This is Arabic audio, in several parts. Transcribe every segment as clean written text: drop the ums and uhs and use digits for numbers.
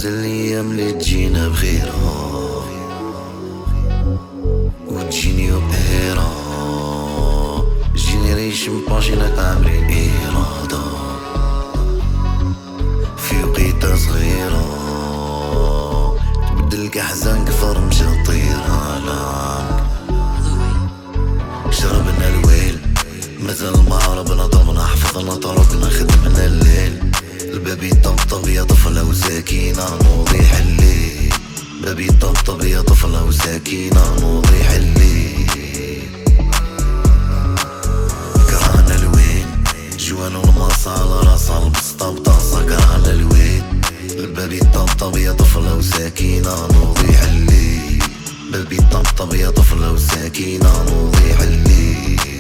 مازال الايام اللي تجينا بغيرها وتجيني وقهيرة. جينيريشن باجينات عاملين إرادة في وقيتة صغيرة تبدلك أحزان كفر مشى طيران. شربنا الويل مازال ما هربنا ضمنا حفظنا طرقنا خدمنا الليل. الباب يطبطب يا طفلة وساكينة نوضي حلي. باب يطبطب يا طفلة وساكينة نوضي حلي. كرهنا الوين جوان والماصة على راسها البسطة بطاسة. كرهنا الوين الباب يطبطب يا طفلة وساكينة نوضي حلي. باب يطبطب يا طفلة وساكينة نوضي حلي.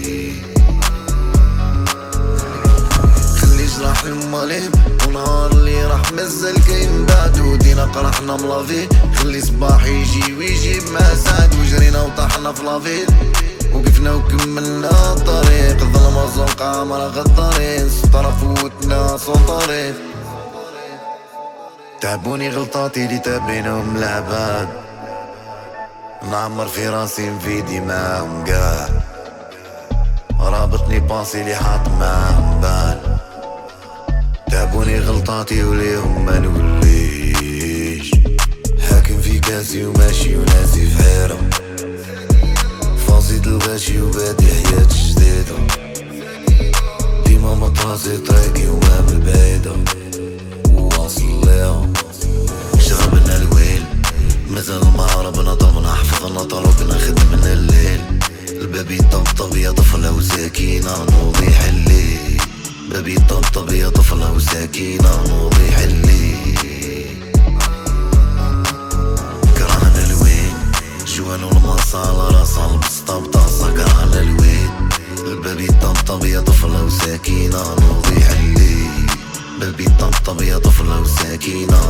خلي جراح الماليب ونهار اللي راح مازال كاين بعدو. دينا قرحنا ملافي خلي صباح يجي ويجيب ما سعد. وجرينا وطاحنا في لافيل وقفنا وكملنا الطريق. ظلمة زنقة عمرها غدارين سطرة فوتنا سنطريق. تعبوني غلطاتي اللي تابينهم العباد. نعمر في راسي نفيدي معاهم قاع. رابطني باصي اللي حاط معاهم بال. تعبوني غلطاتي وليهم ما نوليش. حاكم في كاسي وماشي وناسي في حيرة. فاصيد الغاشي وبادي حياة جديدة. ديما مطراسي طريقي وما بالبعيدة وواصل ليها. شربنا الويل مازال ما هربنا ضمنا حفظنا طرقنا خدمنا الليل. الباب يطبطب يا طفلة وساكينة نوضي حلي. باب يطبطب يا طفلة وساكينة نوضي حلي. كرهنا الوين جوان والماصة على راسها البسطة بطاسة. كرهنا الوين الباب يطبطب يا طفلة وساكينة نوضي حلي. باب يطبطب يا طفلة وساكينة